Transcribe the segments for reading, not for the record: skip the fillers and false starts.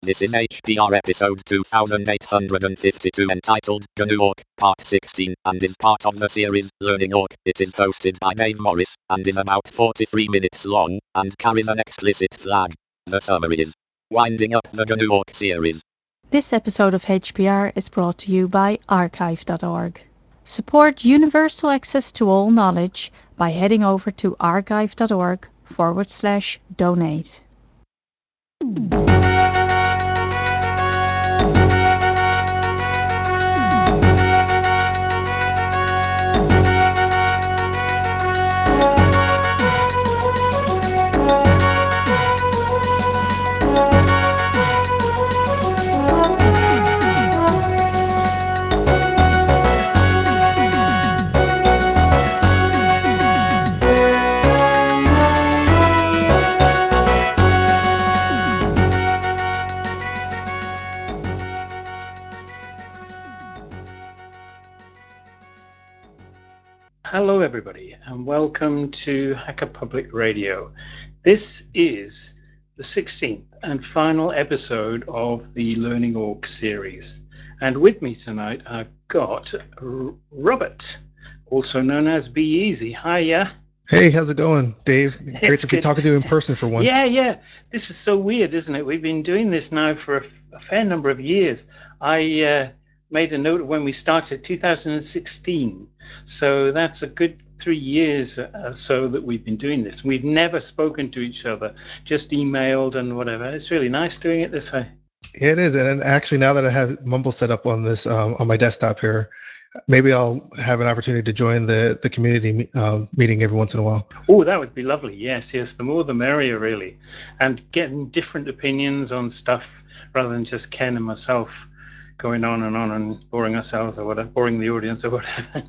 This is HPR episode 2852 entitled GNU Orc, part 16, and is part of the series Learning Orc. It is hosted by Dave Morris, and is about 43 minutes long, and carries an explicit flag. The summary is winding up the GNU Orc series. This episode of HPR is brought to you by archive.org. Support universal access to all knowledge by heading over to archive.org/donate. Hello, everybody, and welcome to Hacker Public Radio. This is the 16th and final episode of the Learning Orc series. And with me tonight, I've got Robert, also known as Be Easy. Hiya. Hey, how's it going, Dave? Great It's to be good. talking to you in person for once. Yeah. This is so weird, isn't it? We've been doing this now for a fair number of years. I made a note of when we started, 2016. So that's a good 3 years so that we've been doing this. We've never spoken to each other, just emailed and whatever. It's really nice doing it this way. It is, and actually, now that I have Mumble set up on this on my desktop here, maybe I'll have an opportunity to join the community meeting every once in a while. Oh, that would be lovely. Yes. The more the merrier, really. And getting different opinions on stuff rather than just Ken and myself going on and boring ourselves or whatever, boring the audience or whatever.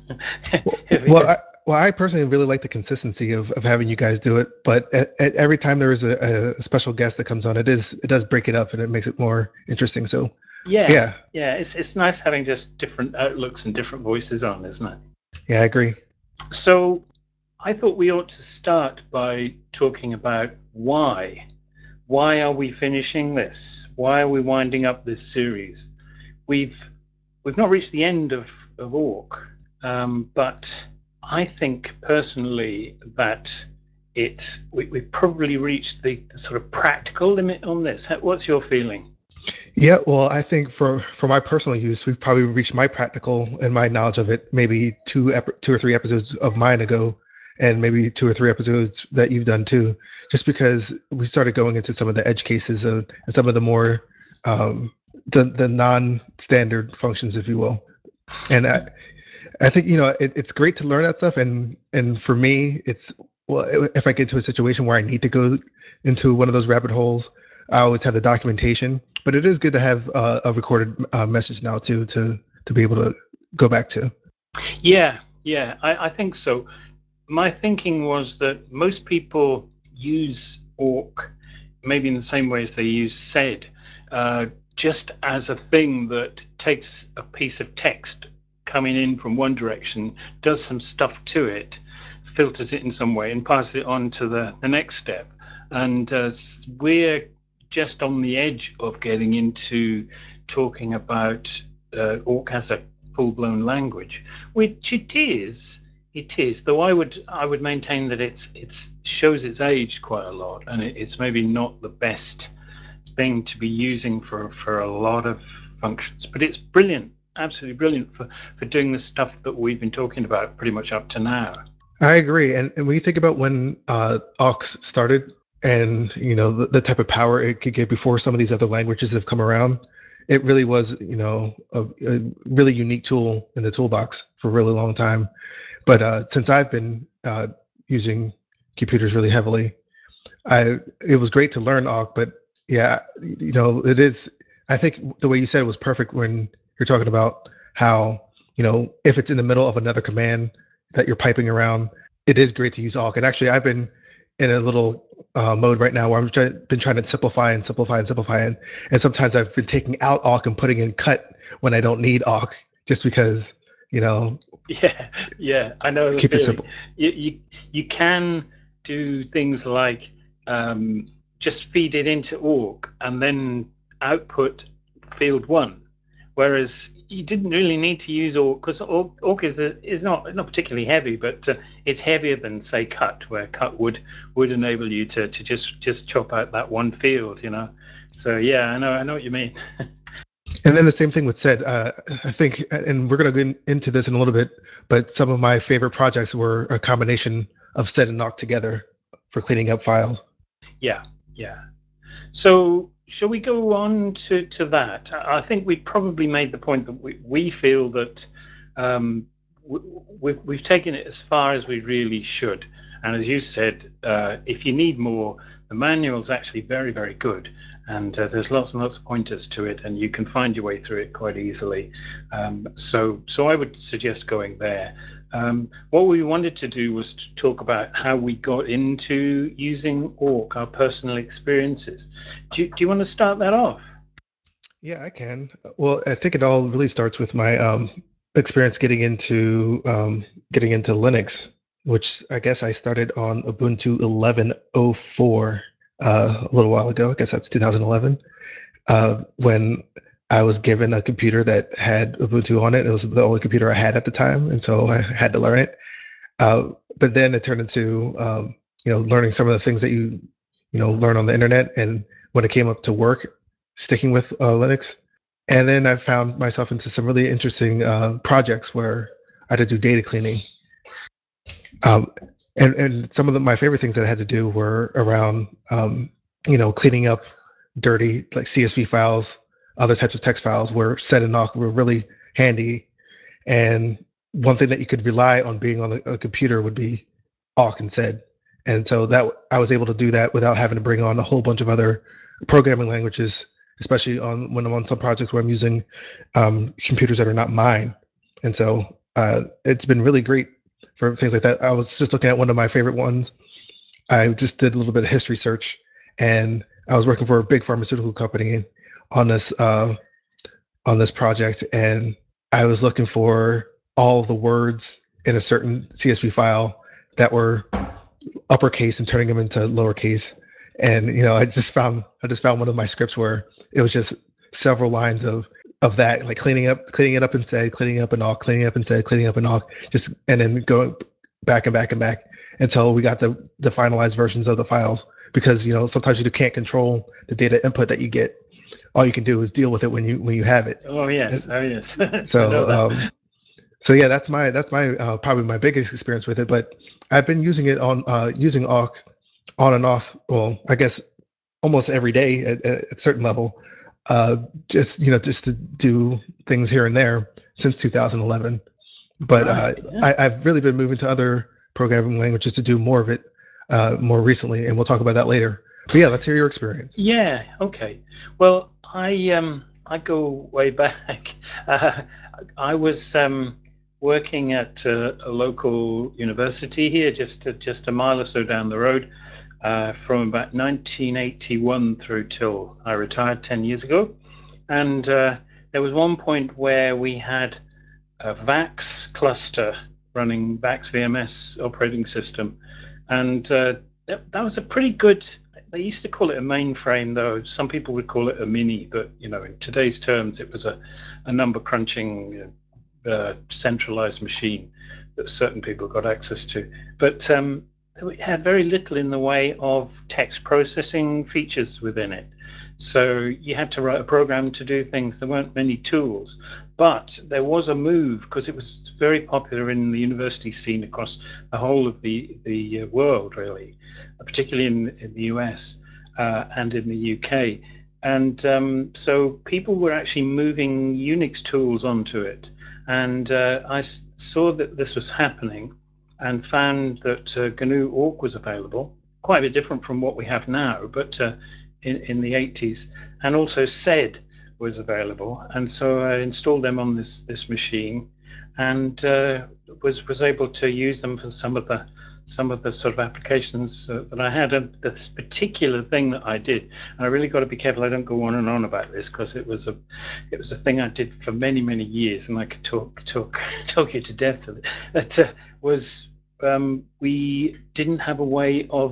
I personally really like the consistency of having you guys do it, but at every time there is a special guest that comes on, it does break it up and it makes it more interesting. So yeah. It's nice having just different outlooks and different voices on, isn't it? Yeah, I agree. So I thought we ought to start by talking about why. Why are we finishing this? Why are we winding up this series? We've not reached the end of Orc, but I think personally that we've probably reached the sort of practical limit on this. What's your feeling? Yeah, well, I think for my personal use, we've probably reached my practical and my knowledge of it maybe two or three episodes of mine ago, and maybe 2 or 3 episodes that you've done too. Just because we started going into some of the edge cases and some of the more the non-standard functions, if you will. And I think it's great to learn that stuff, and for me, it's if I get to a situation where I need to go into one of those rabbit holes, I always have the documentation. But it is good to have a recorded message now too to be able to go back to. Yeah, I think so. My thinking was that most people use Orc maybe in the same way as they use sed, just as a thing that takes a piece of text coming in from one direction, does some stuff to it, filters it in some way, and passes it on to the next step. And we're just on the edge of getting into talking about Orc as a full-blown language, which it is. It is, though I would maintain that it shows its age quite a lot, and it's maybe not the best thing to be using for a lot of functions. But it's brilliant, absolutely brilliant for doing the stuff that we've been talking about pretty much up to now. I agree, and when you think about when Aux started, and the type of power it could get before some of these other languages have come around, it really was a really unique tool in the toolbox for a really long time. But since I've been using computers really heavily, it was great to learn Awk. But yeah, it is. I think the way you said it was perfect when you're talking about how if it's in the middle of another command that you're piping around, it is great to use Awk. And actually, I've been in a little mode right now where been trying to simplify and simplify and simplify, and sometimes I've been taking out Awk and putting in cut when I don't need Awk, just because Yeah, I know the keep it feeling. simple. You can do things like just feed it into Orc and then output field 1, whereas you didn't really need to use awk, because awk is not particularly heavy, but it's heavier than, say, cut, where cut would enable you to just chop out that one field, So yeah, I know what you mean. And then the same thing with sed. I think, and we're going to go into this in a little bit, but some of my favorite projects were a combination of sed and awk together for cleaning up files. Yeah. So shall we go on to that? I think we probably made the point that we feel that we've taken it as far as we really should. And as you said, if you need more, the manual's actually very, very good. And there's lots and lots of pointers to it, and you can find your way through it quite easily. So I would suggest going there. What we wanted to do was to talk about how we got into using awk, our personal experiences. Do you want to start that off? Yeah, I can. Well, I think it all really starts with my experience getting into Linux, which I guess I started on Ubuntu 11.04 a little while ago. I guess that's 2011. When I was given a computer that had Ubuntu on it. It was the only computer I had at the time, and so I had to learn it. But then it turned into learning some of the things that you learn on the internet, and when it came up to work, sticking with Linux. And then I found myself into some really interesting projects where I had to do data cleaning. And some of my favorite things that I had to do were around cleaning up dirty like CSV files, other types of text files, where sed and awk were really handy. And one thing that you could rely on being on a computer would be awk and sed. And so that I was able to do that without having to bring on a whole bunch of other programming languages, especially when I'm on some projects where I'm using computers that are not mine. And so it's been really great for things like that. I was just looking at one of my favorite ones. I just did a little bit of history search, and I was working for a big pharmaceutical company on this project, and I was looking for all of the words in a certain CSV file that were uppercase and turning them into lowercase. And I just found one of my scripts where it was just several lines of that, like cleaning it up and sed, cleaning up and awk, cleaning up and sed, cleaning up and awk, just and then going back and back and back until we got the finalized versions of the files. Because sometimes you can't control the data input that you get. All you can do is deal with it when you have it. Oh yes. So so yeah, that's my probably my biggest experience with it. But I've been using it on using awk on and off. Well, I guess almost every day at a certain level. Just to do things here and there since 2011. But Right, yeah. I've really been moving to other programming languages to do more of it more recently, and we'll talk about that later. But yeah, let's hear your experience. Yeah. Okay. Well, I go way back. I was working at a local university here, just a mile or so down the road, from about 1981 through till I retired 10 years ago. And there was one point where we had a VAX cluster running VAX VMS operating system, and that was a pretty good. They used to call it a mainframe, though some people would call it a mini. But in today's terms, it was a number crunching, centralized machine that certain people got access to. But it had very little in the way of text processing features within it. So you had to write a program to do things. There weren't many tools, but there was a move because it was very popular in the university scene across the whole of the world, really, particularly in the US and in the UK. And so people were actually moving Unix tools onto it. And I saw that this was happening and found that GNU Awk was available, quite a bit different from what we have now, but in the 80s. And also sed was available. And so I installed them on this machine and was able to use them for some of the sort of applications that I had. And this particular thing that I did, and I really got to be careful I don't go on and on about this because it was a thing I did for many years, and I could talk you to death with it. That was we didn't have a way of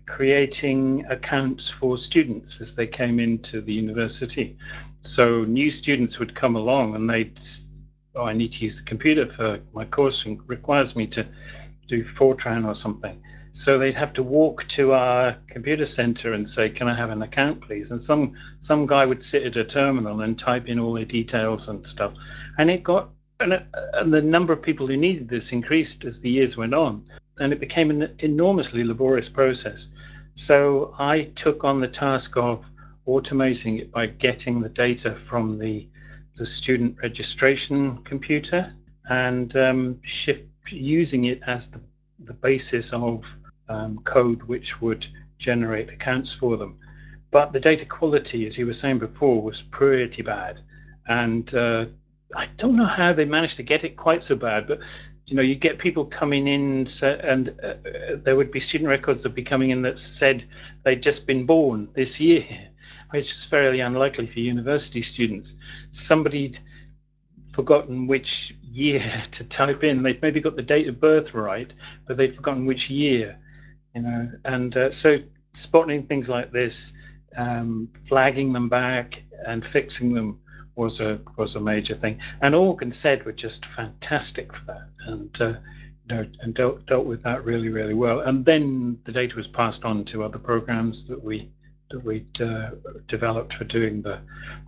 creating accounts for students as they came into the university. So new students would come along and they'd, oh, I need to use the computer for my course and requires me to do Fortran or something. So they'd have to walk to our computer center and say, can I have an account, please? And some guy would sit at a terminal and type in all the details and stuff. And it got, and the number of people who needed this increased as the years went on. And it became an enormously laborious process. So I took on the task of automating it by getting the data from the student registration computer and using it as the basis of code which would generate accounts for them. But the data quality, as you were saying before, was pretty bad. And I don't know how they managed to get it quite so bad, but you get people coming in and there would be student records that would be coming in that said they'd just been born this year, which is fairly unlikely for university students. Somebody'd forgotten which year to type in. They've maybe got the date of birth right, but they've forgotten which year, and so spotting things like this, flagging them back and fixing them was a major thing. And Org and SED were just fantastic for that, and dealt with that really, really well. And then the data was passed on to other programs that we developed for doing the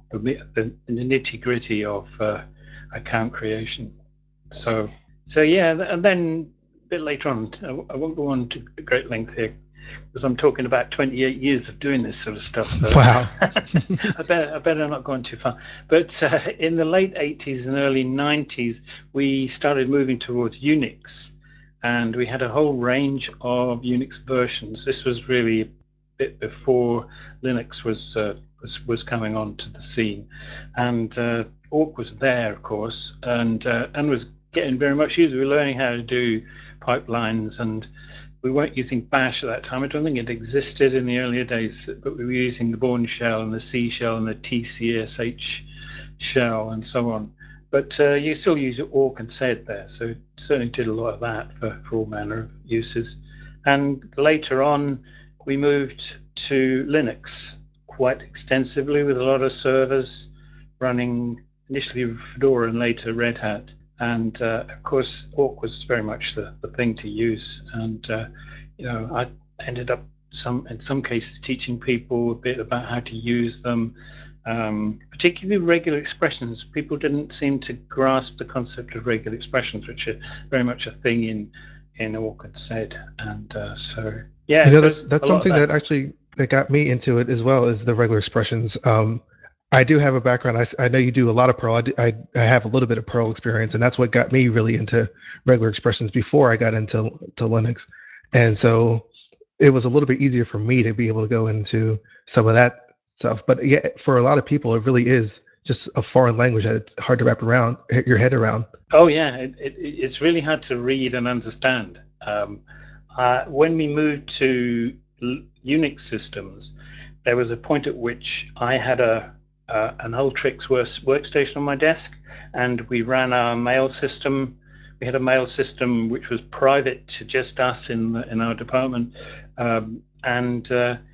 nitty gritty of account creation. So yeah, and then a bit later on, I won't go on to great length here because I'm talking about 28 years of doing this sort of stuff. So Wow. I better not go on too far. But in the late 80s and early 90s, we started moving towards Unix, and we had a whole range of Unix versions. This was really a bit before Linux was coming onto the scene, and Orc was there, of course, and was getting very much used. We were learning how to do pipelines, and we weren't using Bash at that time. I don't think it existed in the earlier days, but we were using the Bourne shell and the C shell and the TCSH shell and so on. But you still use Orc and SED there, so certainly did a lot of that for all manner of uses. And later on, we moved to Linux quite extensively with a lot of servers running initially Fedora and later Red Hat. And of course, Orc was very much the thing to use. And I ended up in some cases teaching people a bit about how to use them, particularly regular expressions. People didn't seem to grasp the concept of regular expressions, which are very much a thing in Orc and SED. And so yeah, so that's something that got me into it as well, is the regular expressions. I do have a background. I know you do a lot of Perl. I have a little bit of Perl experience, and that's what got me really into regular expressions before I got into Linux. And so it was a little bit easier for me to be able to go into some of that stuff. But yeah, for a lot of people, it really is just a foreign language that it's hard to wrap your head around. Oh yeah, it's really hard to read and understand. When we moved to Unix systems, there was a point at which I had an Ultrix workstation on my desk, and we ran our mail system. We had a mail system which was private to just us in our department, and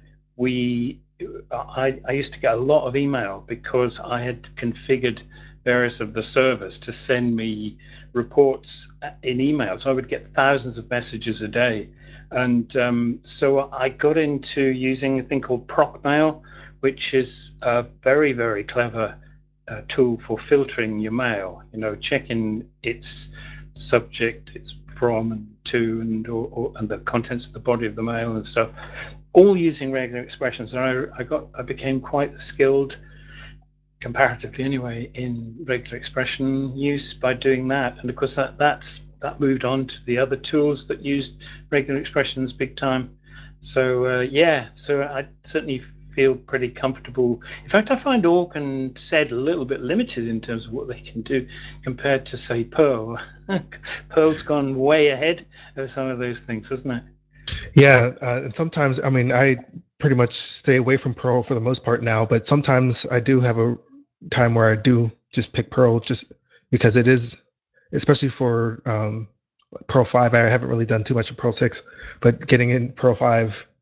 I used to get a lot of email because I had configured various of the servers to send me reports in email. So I would get thousands of messages a day. And so I got into using a thing called Procmail, which is a very, very clever tool for filtering your mail, checking its subject, its from and to, and the contents of the body of the mail and stuff, all using regular expressions. And I became quite skilled, comparatively anyway, in regular expression use by doing that. And of course that moved on to the other tools that used regular expressions big time. So so I certainly feel pretty comfortable. In fact, I find Orc and SED a little bit limited in terms of what they can do compared to, say, Perl. Perl's gone way ahead of some of those things, hasn't it? Yeah, and sometimes, I mean, I pretty much stay away from Perl for the most part now, but sometimes I do have a time where I do just pick Perl just because it is, especially for Perl 5. I haven't really done too much of Perl 6, but getting in Perl 5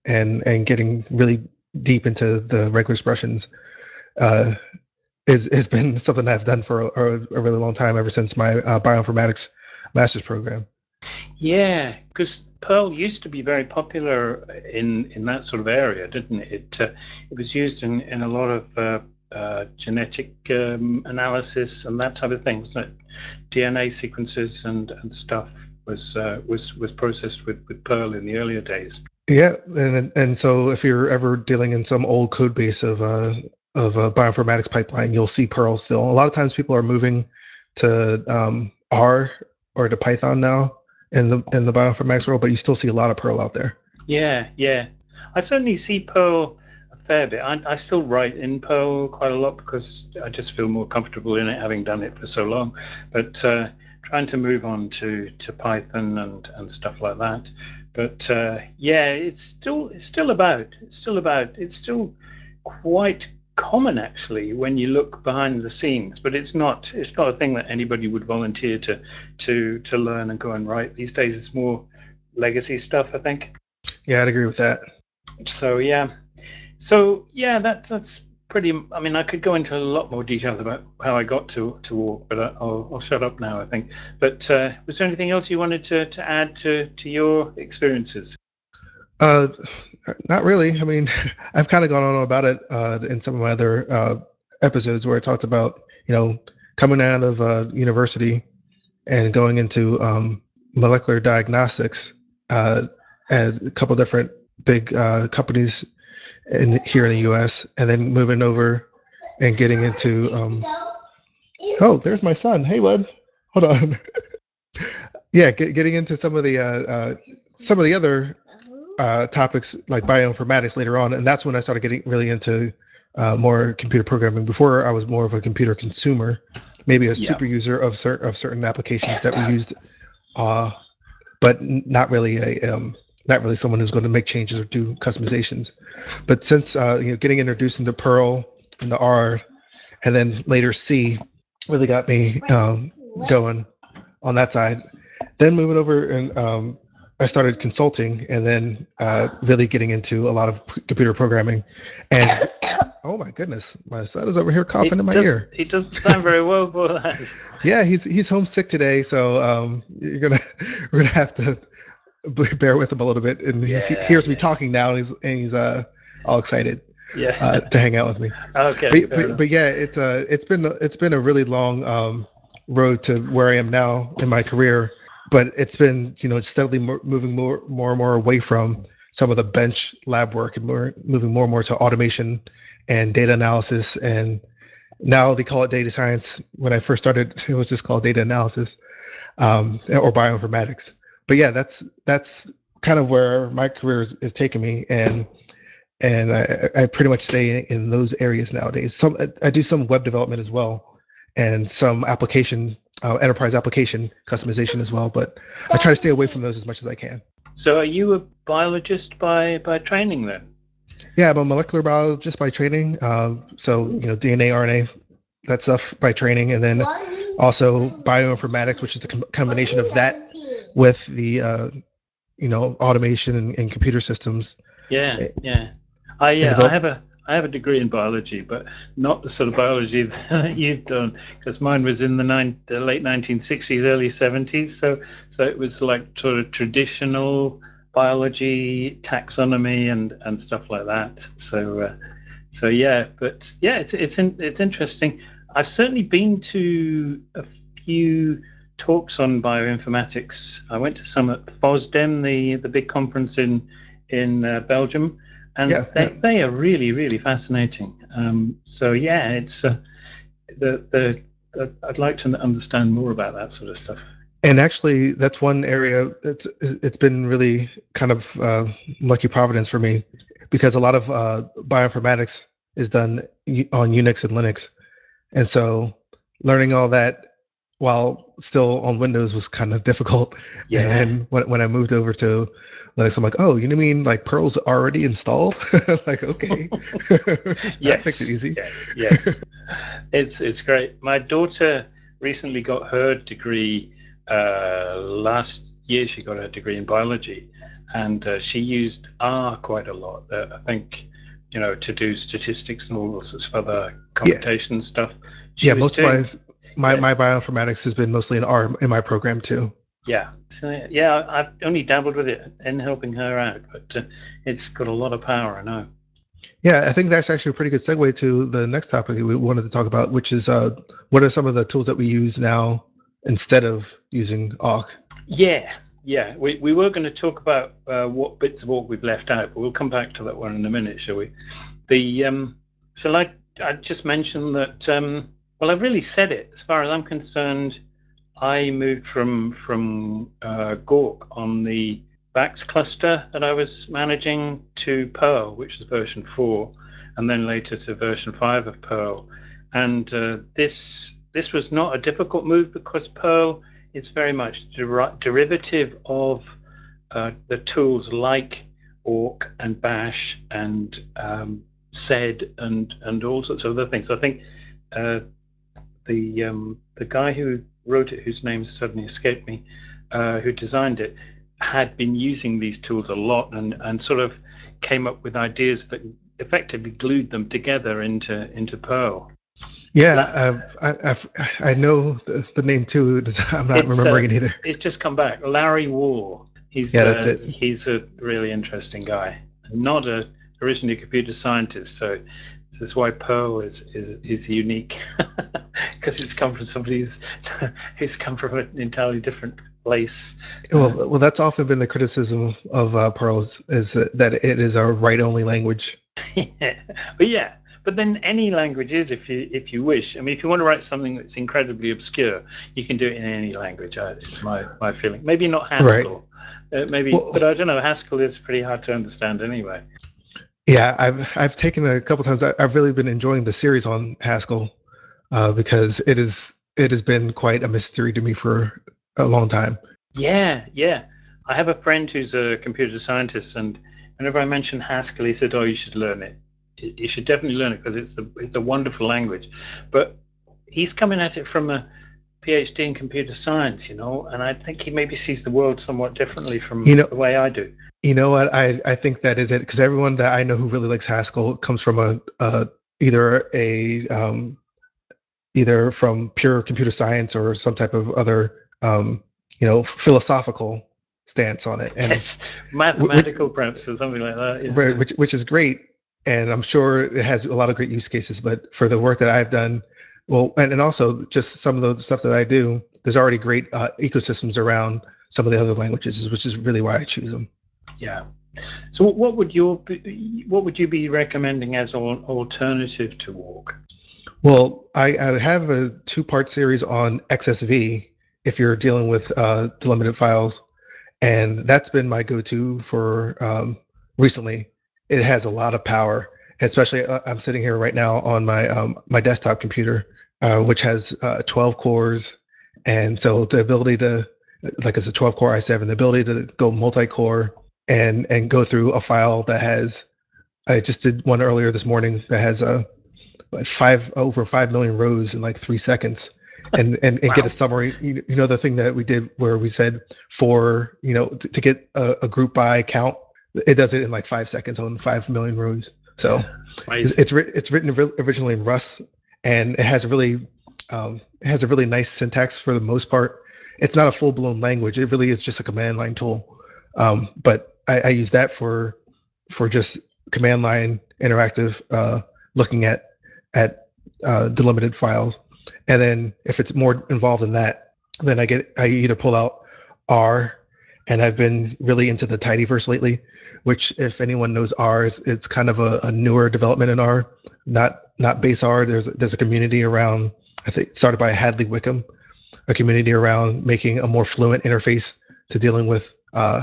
and getting really deep into the regular expressions uh, has been something I've done for a really long time, ever since my bioinformatics master's program. Yeah, because Perl used to be very popular in that sort of area, didn't it? It was used in a lot of genetic analysis and that type of thing, wasn't it? DNA sequences and stuff was processed with Perl in the earlier days. Yeah, and so if you're ever dealing in some old code base of a bioinformatics pipeline, you'll see Perl still. A lot of times people are moving to R or to Python now in the bioinformatics world, but you still see a lot of Perl out there. Yeah, yeah. I certainly see Perl a fair bit. I still write in Perl quite a lot because I just feel more comfortable in it, having done it for so long. But trying to move on to Python and stuff like that. But yeah, it's still quite common actually when you look behind the scenes. But it's not a thing that anybody would volunteer to learn and go and write these days. It's more legacy stuff, I think. Yeah, I'd agree with that. So yeah, that's pretty. I mean, I could go into a lot more details about how I got to walk, but I'll shut up now, I think. But was there anything else you wanted to add to your experiences? Uh, Not really. I mean, I've kind of gone on about it in some of my other episodes where I talked about, coming out of university and going into molecular diagnostics at a couple different big companies here in the U.S., and then moving over and getting into. Oh, there's my son. Hey, bud. Hold on. Yeah, getting into some of the other topics like bioinformatics later on, and that's when I started getting really into more computer programming. Before, I was more of a computer consumer, maybe a super user of certain applications that we used, but not really someone who's going to make changes or do customizations. But since getting introduced into Perl, into R, and then later C, really got me going on that side. Then moving over and I started consulting, and then really getting into a lot of computer programming. And oh my goodness, my son is over here coughing in my ear. He doesn't sound very well for that. Yeah, he's homesick today, so we're gonna have to bear with him a little bit. And he hears me talking now, and he's all excited to hang out with me. Okay, But yeah, it's been a really long road to where I am now in my career, but it's been steadily moving more and more away from some of the bench lab work and moving more and more to automation and data analysis. And now they call it data science. When I first started, it was just called data analysis or bioinformatics. But yeah, that's kind of where my career is taking me, and I pretty much stay in those areas nowadays. I do some web development as well, and some enterprise application customization as well. But I try to stay away from those as much as I can. So, are you a biologist by training then? Yeah, I'm a molecular biologist by training. So DNA, RNA, that stuff by training, and then also bioinformatics, which is the combination of that with the automation and computer systems. Yeah. I have a degree in biology, but not the sort of biology that you've done, because mine was in the late 1960s, early 70s. So it was like sort of traditional biology, taxonomy, and stuff like that. So yeah, but yeah, it's interesting. I've certainly been to a few talks on bioinformatics. I went to some at FOSDEM, the big conference in Belgium, and they are really fascinating. So yeah, it's I'd like to understand more about that sort of stuff. And actually, that's one area it's been really kind of lucky providence for me, because a lot of bioinformatics is done on Unix and Linux, and so learning all that while still on Windows was kind of difficult. Yeah. And then when I moved over to Linux, I'm like, oh, you mean like Perl's already installed? Like, okay, that makes it easy. Yes. It's great. My daughter recently got her degree last year. She got her degree in biology, and she used R quite a lot. I think, to do statistics and all sorts of other computation stuff. She was most doing, of my bioinformatics has been mostly in R in my program too. Yeah, so yeah, I've only dabbled with it in helping her out, but it's got a lot of power, I know. Yeah, I think that's actually a pretty good segue to the next topic we wanted to talk about, which is what are some of the tools that we use now instead of using awk? Yeah. We were going to talk about what bits of awk we've left out, but we'll come back to that one in a minute, shall we? Shall I just mention that? Well, I've really said it. As far as I'm concerned, I moved from Gawk on the Bax cluster that I was managing to Perl, which is version 4, and then later to version 5 of Perl. And this was not a difficult move because Perl is very much derivative of the tools like awk and bash and sed and all sorts of other things. I think the guy who wrote it, whose name suddenly escaped me, who designed it, had been using these tools a lot and sort of came up with ideas that effectively glued them together into Perl. Yeah, I know the name too. I'm not remembering it either. It's just come back. Larry Wall. That's it. He's a really interesting guy. Not originally a computer scientist, so this is why Perl is unique because it's come from somebody who's come from an entirely different place. Well, that's often been the criticism of Perl is that it is a write-only language. Yeah, but then any language is if you wish. I mean, if you want to write something that's incredibly obscure, you can do it in any language. It's my feeling. Maybe not Haskell, maybe, but I don't know. Haskell is pretty hard to understand anyway. Yeah, I've taken a couple times. I've really been enjoying the series on Haskell because it has been quite a mystery to me for a long time. Yeah. I have a friend who's a computer scientist, and whenever I mention Haskell, he said, "Oh, you should learn it. You should definitely learn it because it's a wonderful language." But he's coming at it from a PhD in computer science, and I think he maybe sees the world somewhat differently from the way I do. You know what? I think that is it because everyone that I know who really likes Haskell comes from either from pure computer science or some type of other philosophical stance on it, and yes, mathematical perhaps or something like that. Yeah. Right, which is great, and I'm sure it has a lot of great use cases. But for the work that I've done, well, and also just some of the stuff that I do, there's already great ecosystems around some of the other languages, which is really why I choose them. Yeah. So what would you be recommending as an alternative to awk? Well, I have a 2-part series on XSV if you're dealing with delimited files, and that's been my go-to for recently. It has a lot of power, especially I'm sitting here right now on my desktop computer, which has 12 cores, and so the ability to, like, it's a 12-core i7, the ability to go multi-core and go through a file that has, I just did one earlier this morning that has over 5 million rows in like 3 seconds, and Wow. get a summary. You know the thing that we did where we said for to get a group by count, it does it in like 5 seconds on 5 million rows. So yeah, it's written originally in Rust, and it has a really nice syntax for the most part. It's not a full blown language. It really is just a command line tool. But I use that for just command line interactive, looking at delimited files, and then if it's more involved than that, then I either pull out R, and I've been really into the tidyverse lately, which, if anyone knows R, it's kind of a newer development in R, not base R. There's a community around, I think it started by Hadley Wickham, a community around making a more fluent interface to dealing with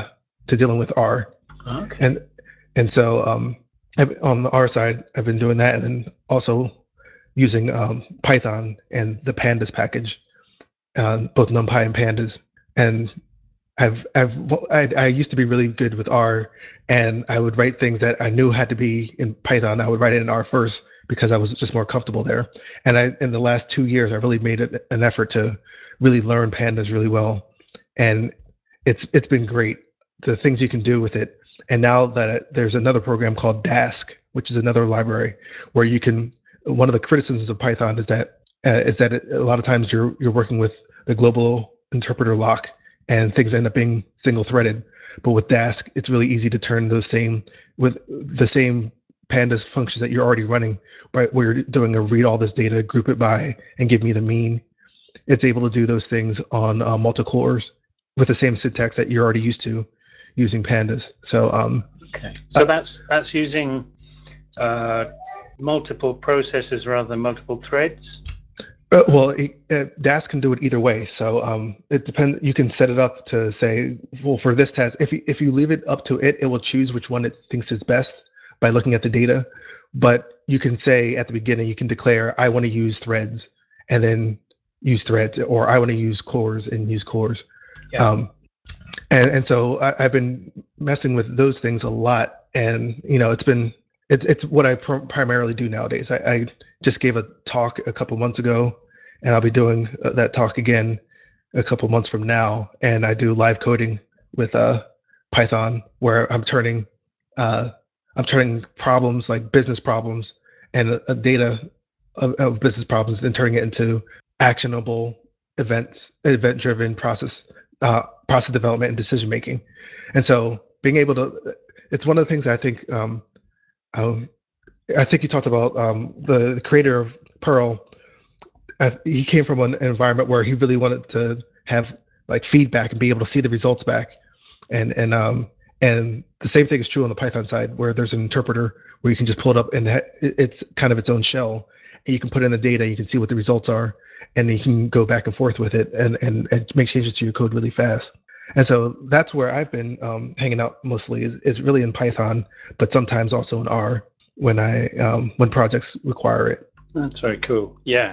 R. Okay. And so on the R side, I've been doing that, and then also using Python and the pandas package, both NumPy and pandas. And I used to be really good with R, and I would write things that I knew had to be in Python. I would write it in R first because I was just more comfortable there. And in the last 2 years, I really made an effort to really learn pandas really well, and it's been great. the things you can do with it. And now that there's another program called Dask, which is another library where you can. One of the criticisms of Python is that a lot of times you're working with the global interpreter lock, and things end up being single threaded. But with Dask, it's really easy to turn those same with the same pandas functions that you're already running, right? Where you're doing a read all this data, group it by, and give me the mean. It's able to do those things on multi-cores with the same syntax that you're already used to using pandas. So okay, so that's using multiple processes rather than multiple threads. Well, Dask can do it either way. So it depends. You can set it up to say, well, for this task, if you leave it up to it, it will choose which one it thinks is best by looking at the data. But you can say at the beginning, you can declare, I want to use threads, and then use threads, or I want to use cores and use cores. Yeah. And so I've been messing with those things a lot, and it's what I primarily do nowadays. I just gave a talk a couple months ago, and I'll be doing that talk again a couple months from now. And I do live coding with Python, where I'm turning problems like business problems and data of business problems, and turning it into actionable event-driven process development and decision making. And so being able to, it's one of the things I think. I think you talked about the creator of Perl. He came from an environment where he really wanted to have like feedback and be able to see the results back, and the same thing is true on the Python side, where there's an interpreter where you can just pull it up, and it's kind of its own shell, and you can put in the data, you can see what the results are, and you can go back and forth with it and make changes to your code really fast. And so that's where I've been hanging out mostly is really in Python, but sometimes also in R when projects require it. That's very cool. Yeah.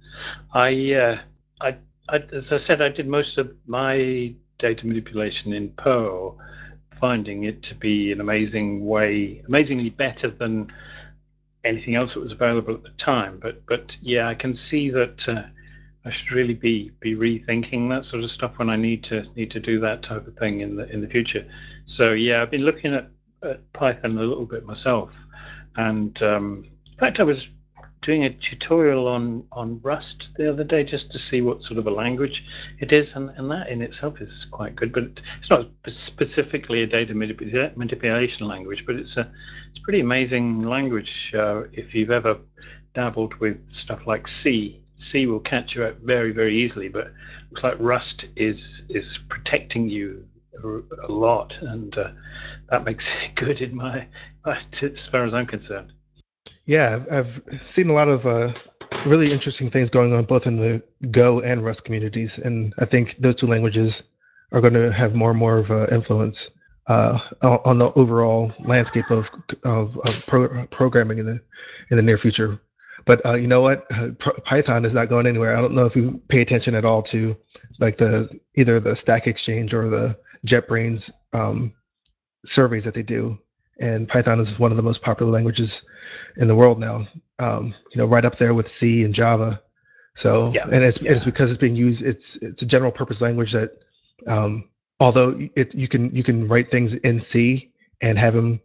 I as I said, I did most of my data manipulation in Perl, finding it to be an amazingly better than anything else that was available at the time. But yeah, I can see that I should really be rethinking that sort of stuff when I need to do that type of thing in the future. So yeah, I've been looking at Python a little bit myself, and in fact, I was doing a tutorial on Rust the other day just to see what sort of a language it is, and that in itself is quite good. But it's not specifically a data manipulation language, but it's a pretty amazing language. If you've ever dabbled with stuff like C will catch you out very, very easily, but it looks like Rust is protecting you a lot, and that makes it good in my as far as I'm concerned. Yeah, I've seen a lot of really interesting things going on both in the Go and Rust communities, and I think those two languages are going to have more and more of an influence on the overall landscape of programming in the near future. But you know what? Python is not going anywhere. I don't know if you pay attention at all to like either the Stack Exchange or the JetBrains surveys that they do, and Python is one of the most popular languages in the world now. Right up there with C and Java. So, Yeah, and it's because it's being used. It's a general purpose language that, although you can write things in C and have them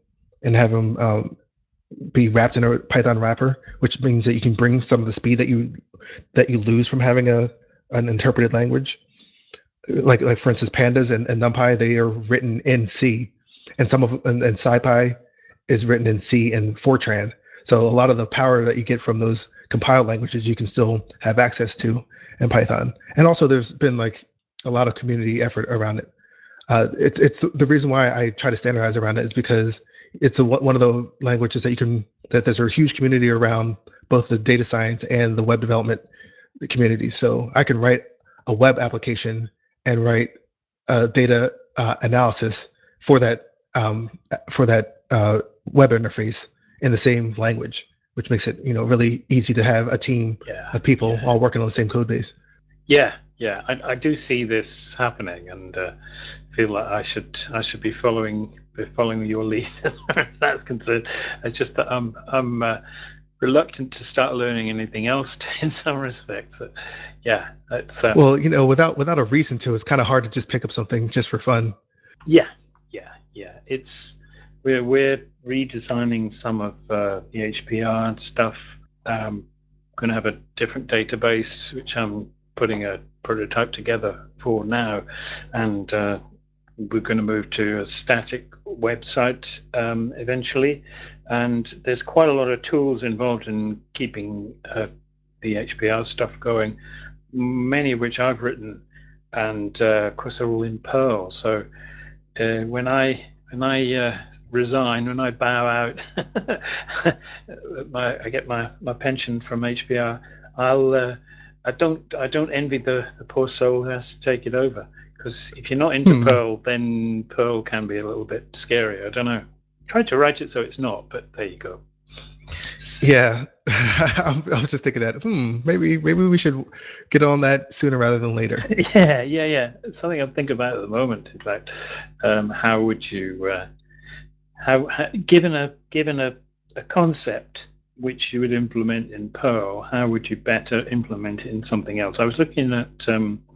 be wrapped in a Python wrapper, which means that you can bring some of the speed that you lose from having an interpreted language. Like for instance, pandas and NumPy, they are written in C, and and SciPy is written in C and Fortran. So a lot of the power that you get from those compiled languages, you can still have access to in Python. And also, there's been like a lot of community effort around it. It's the reason why I try to standardize around it is because it's one of the languages that there's a huge community around both the data science and the web development community. So I can write a web application and write data analysis for that web interface in the same language, which makes it really easy to have a team of people all working on the same code base. Yeah, I do see this happening, and feel like I should be following your lead as far as that's concerned. It's just that I'm reluctant to start learning anything else in some respects. But yeah, it's well, without a reason to, it's kind of hard to just pick up something just for fun. Yeah, yeah. We're redesigning some of the HPR stuff. Going to have a different database, which I'm putting a prototype together for now, and we're going to move to a static website eventually. And there's quite a lot of tools involved in keeping the HPR stuff going, many of which I've written, and of course they're all in Perl. So when I resign, when I bow out, I get my pension from HPR. I don't envy the poor soul who has to take it over, because if you're not into Perl, then Perl can be a little bit scary. I don't know. Tried to write it so it's not, but there you go. Yeah, I was just thinking that. Maybe we should get on that sooner rather than later. Yeah. It's something I'm thinking about at the moment. In fact, how would you, how given a concept which you would implement in Perl, how would you better implement it in something else? I was looking at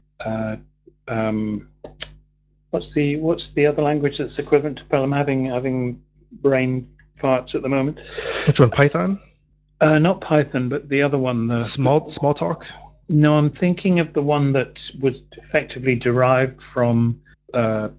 what's the other language that's equivalent to Perl? I'm having brain farts at the moment. Which one? Python? Not Python, but the other one. Smalltalk? No, I'm thinking of the one that was effectively derived from Perl.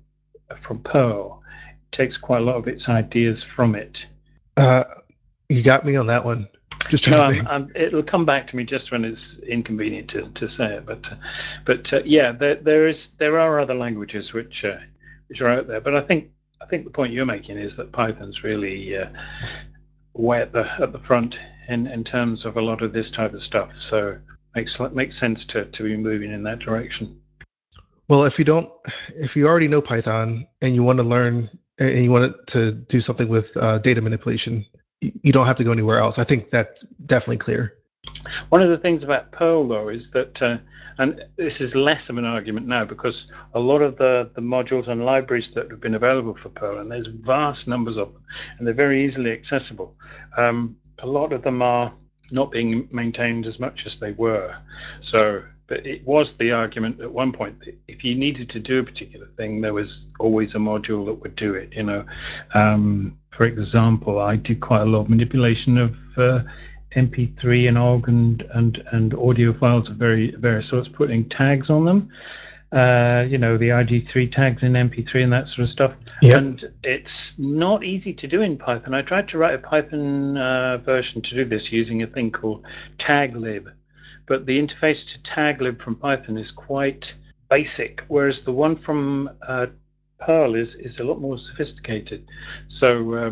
It takes quite a lot of its ideas from it. You got me on that one. Just trying to think. It'll come back to me just when it's inconvenient to say it. But yeah, there are other languages which are out there. But I think the point you're making is that Python's really way at the front in terms of a lot of this type of stuff. So makes sense to be moving in that direction. Well, if you already know Python and you want to learn and you want to do something with data manipulation, you don't have to go anywhere else. I think that's definitely clear. One of the things about Perl, though, is that, and this is less of an argument now, because a lot of the modules and libraries that have been available for Perl, and there's vast numbers of them, and they're very easily accessible. A lot of them are not being maintained as much as they were. So, but it was the argument at one point that if you needed to do a particular thing, there was always a module that would do it. For example, I did quite a lot of manipulation of MP3 and OGG and audio files of various sorts, putting tags on them. The ID3 tags in MP3 and that sort of stuff. Yep. And it's not easy to do in Python. I tried to write a Python version to do this using a thing called taglib, but the interface to taglib from Python is quite basic, whereas the one from Perl is a lot more sophisticated. So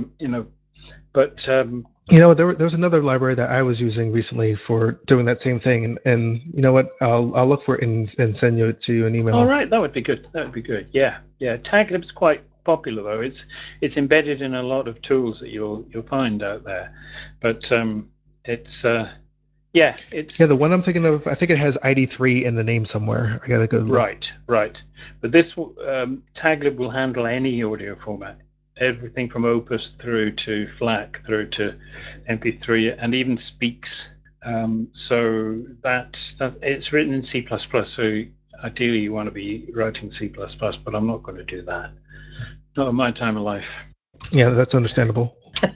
there was another library that I was using recently for doing that same thing, and you know what? I'll look for it and send it to you an email. All right, that would be good. Yeah. Taglib's quite popular though. It's embedded in a lot of tools that you'll find out there, but it's the one I'm thinking of. I think it has ID3 in the name somewhere. I gotta go look. Right. But this taglib will handle any audio format. Everything from Opus through to FLAC through to MP3 and even speaks. So that it's written in C++. So ideally you want to be writing C++, but I'm not going to do that. Not at my time of life. Yeah, that's understandable.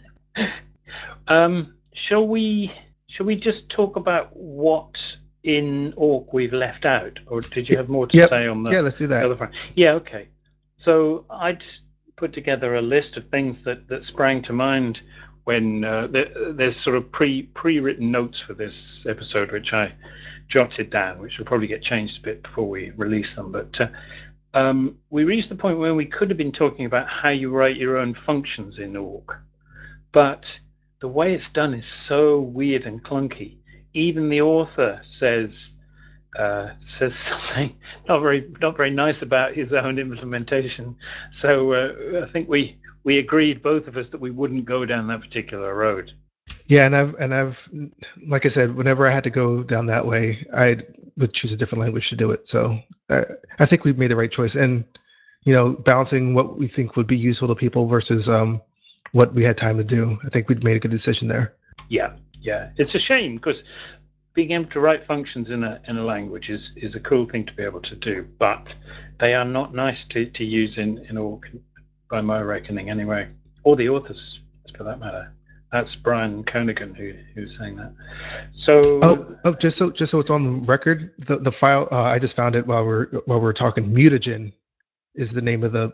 Shall we just talk about what in Awk we've left out, or did you have more to say on the? Yeah, let's do that. Other front? Yeah, okay. So I'd put together a list of things that sprang to mind when there's sort of pre-written notes for this episode, which I jotted down, which will probably get changed a bit before we release them. But we reached the point where we could have been talking about how you write your own functions in Awk, but the way it's done is so weird and clunky. Even the author says something not very nice about his own implementation. So I think we agreed, both of us, that we wouldn't go down that particular road. Yeah, and I've like I said, whenever I had to go down that way, I would choose a different language to do it. So I think we've made the right choice, and balancing what we think would be useful to people versus what we had time to do. I think we'd made a good decision there. Yeah. It's a shame because being able to write functions in a language is a cool thing to be able to do, but they are not nice to use in Awk. by my reckoning, anyway, or the authors, for that matter. That's Brian Konigan who's saying that. So just so it's on the record, the file I just found it while we're talking. Mutagen is the name of the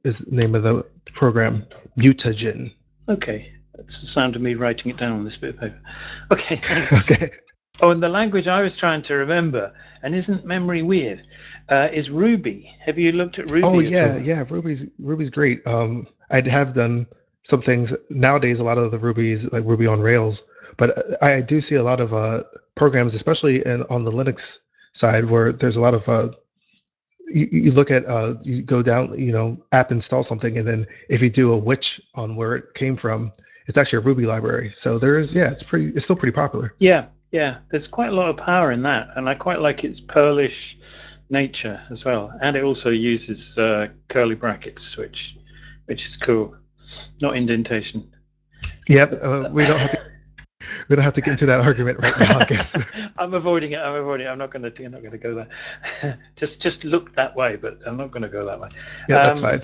program. Mutagen. Okay, that's the sound of me writing it down on this bit of paper. Okay, thanks. Okay. Oh, and the language I was trying to remember, and isn't memory weird, is Ruby. Have you looked at Ruby? Oh at all? yeah. Ruby's great. I have done some things nowadays. A lot of the Ruby's like Ruby on Rails, but I do see a lot of programs, especially on the Linux side, where there's a lot of you look at you go down, app install something, and then if you do a which on where it came from, it's actually a Ruby library. So it's still pretty popular. Yeah. There's quite a lot of power in that, and I quite like its Perlish nature as well. And it also uses curly brackets, which is cool. Not indentation. Yep. We don't have to get into that argument right now, I guess. I'm avoiding it. I'm not going to go there. just look that way, but I'm not going to go that way. Yeah, that's fine.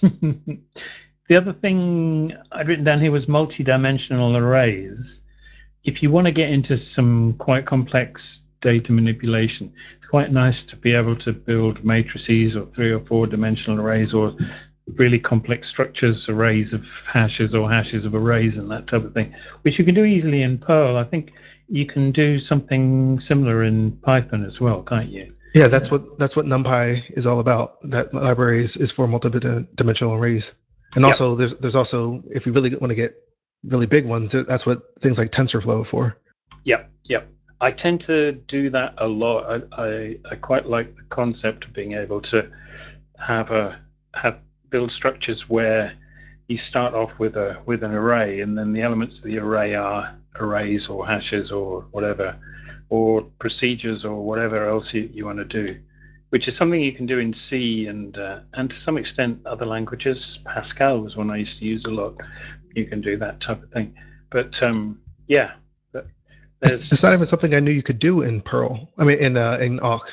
The other thing I'd written down here was multi-dimensional arrays. If you want to get into some quite complex data manipulation, it's quite nice to be able to build matrices or 3 or 4 dimensional arrays, or really complex structures, arrays of hashes or hashes of arrays, and that type of thing, which you can do easily in Perl. I think you can do something similar in Python as well, can't you? Yeah, that's what NumPy is all about. That library is for multi-dimensional arrays, and also there's also, if you really want to get really big ones, that's what things like TensorFlow are for. Yep. I tend to do that a lot. I quite like the concept of being able to have build structures where you start off with an array, and then the elements of the array are arrays or hashes or whatever, or procedures or whatever else you want to do, which is something you can do in C and to some extent other languages. Pascal was one I used to use a lot. You can do that type of thing, but yeah. It's not even something I knew you could do in Perl. I mean, in Awk.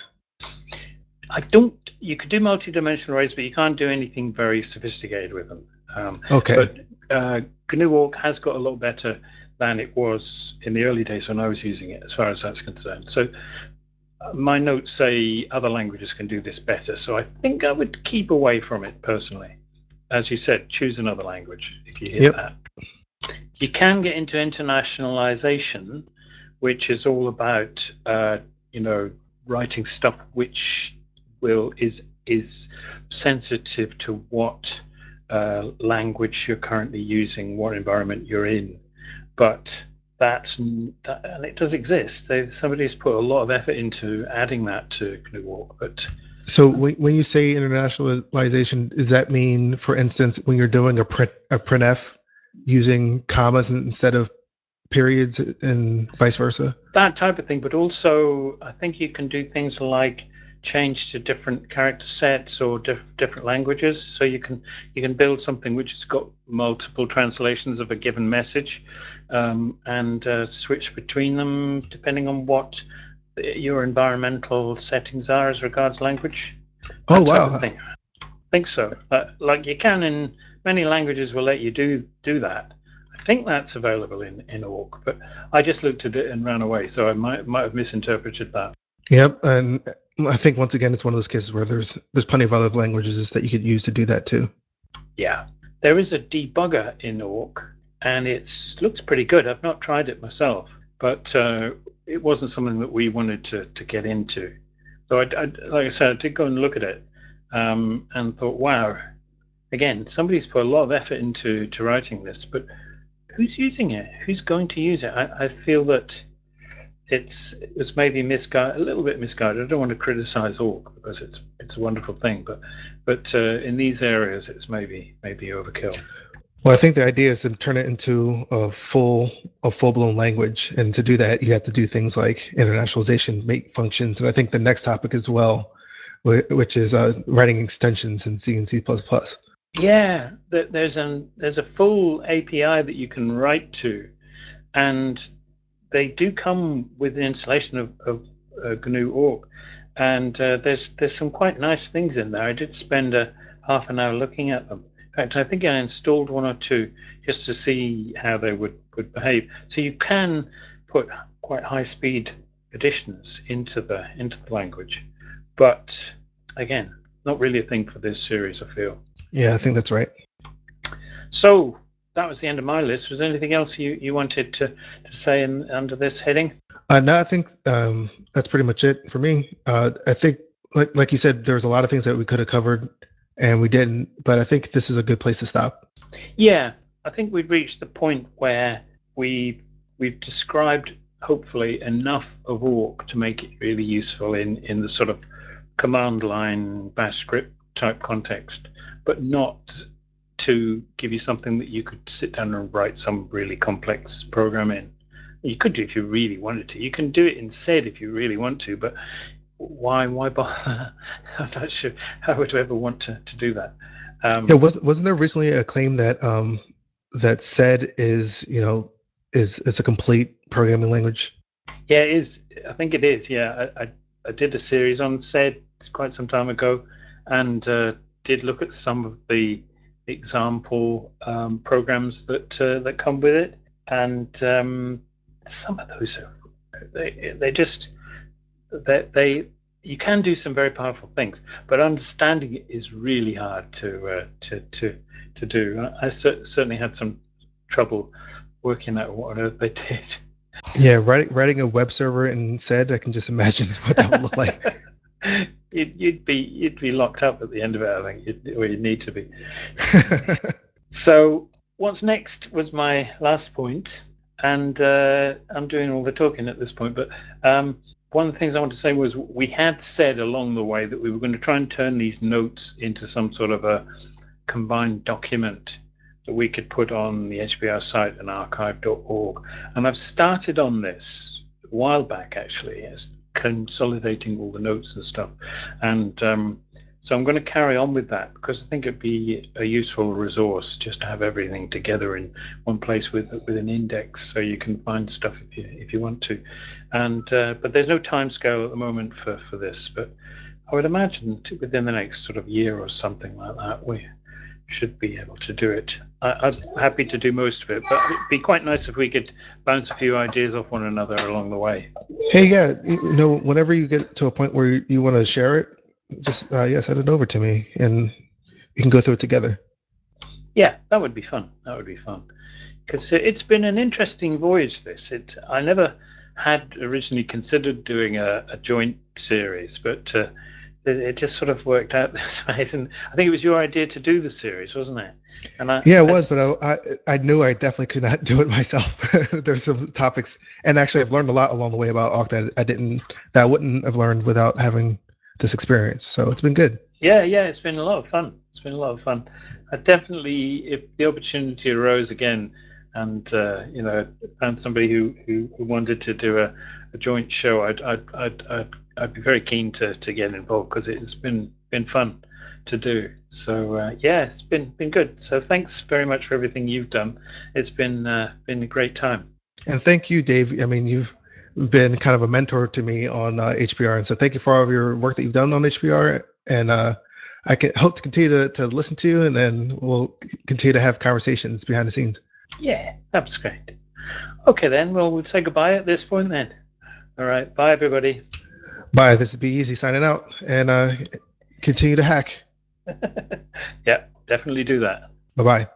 You could do multi-dimensional arrays, but you can't do anything very sophisticated with them. Okay. But GNU Awk has got a lot better than it was in the early days when I was using it, as far as that's concerned. So my notes say other languages can do this better. So I think I would keep away from it personally. As you said, choose another language if you hit that. You can get into internationalization, which is all about writing stuff which is sensitive to what language you're currently using, what environment you're in. But and it does exist. Somebody's put a lot of effort into adding that to GNU Awk. But so when you say internationalization, does that mean, for instance, when you're doing a printf using commas instead of periods and vice versa? That type of thing, but also I think you can do things like change to different character sets or different languages. So you can build something which has got multiple translations of a given message, and switch between them depending on what your environmental settings are as regards language. Oh wow! I think so. Like you can in many languages will let you do that. I think that's available in Awk, but I just looked at it and ran away, so I might have misinterpreted that. Yep, and I think once again it's one of those cases where there's plenty of other languages that you could use to do that too. Yeah, there is a debugger in Awk, and it looks pretty good. I've not tried it myself, but it wasn't something that we wanted to get into. So like I said, I did go and look at it, and thought, wow, again, somebody's put a lot of effort into writing this, but who's using it? Who's going to use it? I feel that it's maybe a little bit misguided. I don't want to criticize Awk because it's a wonderful thing, but in these areas it's maybe overkill. Well, I think the idea is to turn it into a full-blown language, and to do that, you have to do things like internationalization, make functions, and I think the next topic as well, which is writing extensions in C and C++. Yeah, there's a full API that you can write to, and they do come with the installation of GNU Awk, and there's some quite nice things in there. I did spend a half an hour looking at them. In fact, I think I installed one or two just to see how they would behave. So you can put quite high speed additions into the language, but again, not really a thing for this series, I feel. Yeah, I think that's right. So that was the end of my list. Was there anything else you wanted to say under this heading? No, I think that's pretty much it for me. I think, like you said, there's a lot of things that we could have covered and we didn't, but I think this is a good place to stop. Yeah, I think we've reached the point where we've described hopefully enough of Awk to make it really useful in the sort of command line bash script type context, but not to give you something that you could sit down and write some really complex program in. You could do if you really wanted to. You can do it in sed if you really want to, but why bother? I'm not sure how would you ever want to do that. Yeah, wasn't there recently a claim that that sed is is a complete programming language? Yeah, it is. I think it is. Yeah, I did a series on sed quite some time ago, and did look at some of the example programs that come with it, and some of those are they just they you can do some very powerful things, but understanding it is really hard to do. I certainly had some trouble working out what on earth they did. Yeah, writing a web server in sed, I can just imagine what that would look like. You'd be locked up at the end of it, I think, or you'd need to be. So what's next was my last point, and I'm doing all the talking at this point, but one of the things I want to say was we had said along the way that we were going to try and turn these notes into some sort of a combined document that we could put on the HPR site and archive.org. And I've started on this a while back, actually, as consolidating all the notes and stuff. And so I'm going to carry on with that because I think it'd be a useful resource just to have everything together in one place with an index, so you can find stuff if you want to. And but there's no time scale at the moment for this. But I would imagine within the next sort of year or something like that, we should be able to do it. I'm happy to do most of it, but it'd be quite nice if we could bounce a few ideas off one another along the way. Hey, yeah, whenever you get to a point where you want to share it, just send it over to me, and we can go through it together. Yeah, that would be fun. That would be fun because it's been an interesting voyage. I never had originally considered doing a joint series, but it just sort of worked out this way. And I think it was your idea to do the series, wasn't it? And Yeah, it was, but I knew I definitely could not do it myself. There's some topics, and actually, I've learned a lot along the way about Awk that I wouldn't have learned without having this experience. So it's been good. Yeah, it's been a lot of fun. It's been a lot of fun. I definitely, if the opportunity arose again, and found somebody who wanted to do a joint show, I'd be very keen to get involved because it's been fun to do. So it's been good. So thanks very much for everything you've done. It's been a great time. And thank you, Dave. I mean, you've been kind of a mentor to me on HPR, and so thank you for all of your work that you've done on HPR. And I can hope to continue to listen to you, and then we'll continue to have conversations behind the scenes. Yeah, that's great. Okay, then. Well, we'll say goodbye at this point then. All right. Bye, everybody. Bye. This is Be Easy signing out, and continue to hack. Yeah, definitely do that. Bye-bye.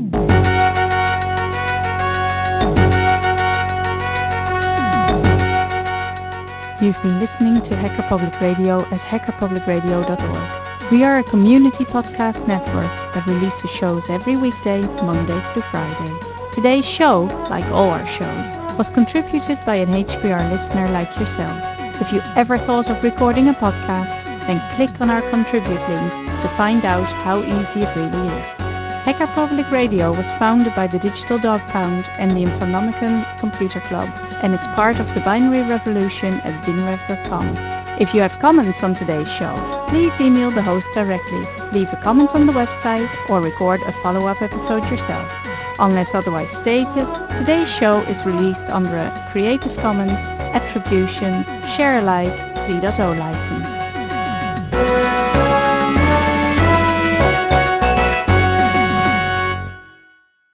You've been listening to Hacker Public Radio at hackerpublicradio.org. We are a community podcast network that releases shows every weekday, Monday through Friday. Today's show, like all our shows, was contributed by an HPR listener like yourself. If you ever thought of recording a podcast, then click on our contribute link to find out how easy it really is. Hacker Public Radio was founded by the Digital Dog Pound and the Infonomicon Computer Club and is part of the binary revolution at binrev.com. If you have comments on today's show, please email the host directly, leave a comment on the website, or record a follow-up episode yourself. Unless otherwise stated, today's show is released under a Creative Commons Attribution Share Alike 3.0 license.